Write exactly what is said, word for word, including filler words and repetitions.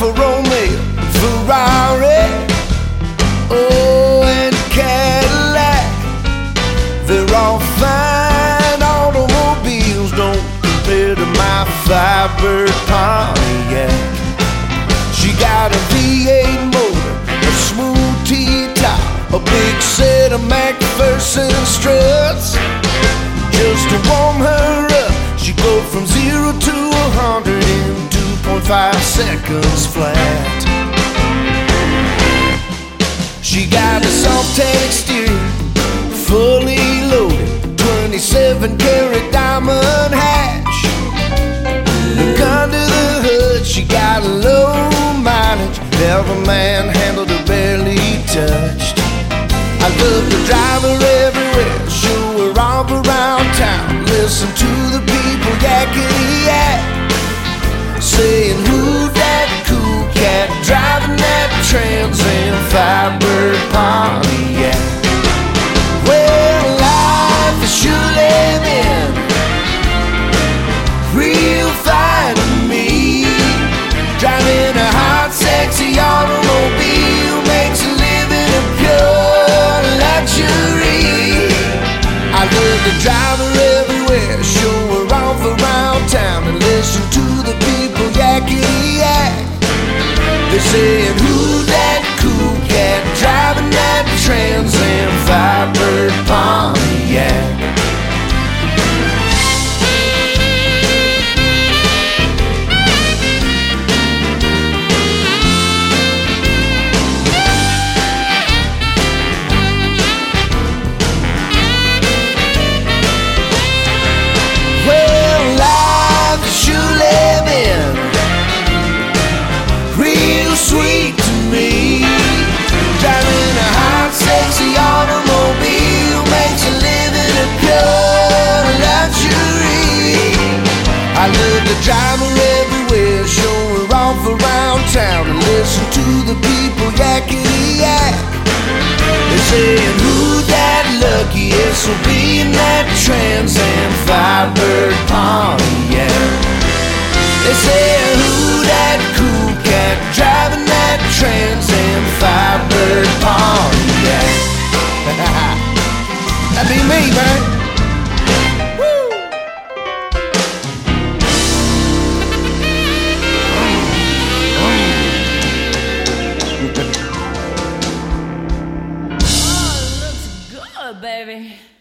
Alfa Romeo, Ferrari, oh, and Cadillac. They're all fine automobiles, don't compare to my Firebird Pontiac. She got a V eight motor, a smooth T-top, a big set of McPherson struts. Just to warm her up, she go from zero to a hundred in two point five seconds flat. She got a soft exterior, fully loaded, twenty-seven karat diamond hash. Look under the hood, she got a low mileage, never manhandled or barely touched. I love to drive her everywhere, show her off around town, listen to the people yakety yak, saying who that cool cat driving that Trans Am Firebird Pontiac. Well, life is sure living real fine to me. Driving a hot, sexy automobile makes a living a pure luxury. I love to drive her everywhere, show her off around town, and listen to the people yakety yak. They're saying who that cool cat driving that Trans Am Firebird Pontiac. Sweet to me, driving a hot, sexy automobile makes a living a pure luxury. I love to drive her everywhere, show her off around town, and listen to the people yakety yak. They're saying who that luckiest will be in that Trans Am Firebird Pontiac. They say who that cool cat driving that Trans Am Firebird Pontiac. That'd be me, man. Oh, it looks good, baby.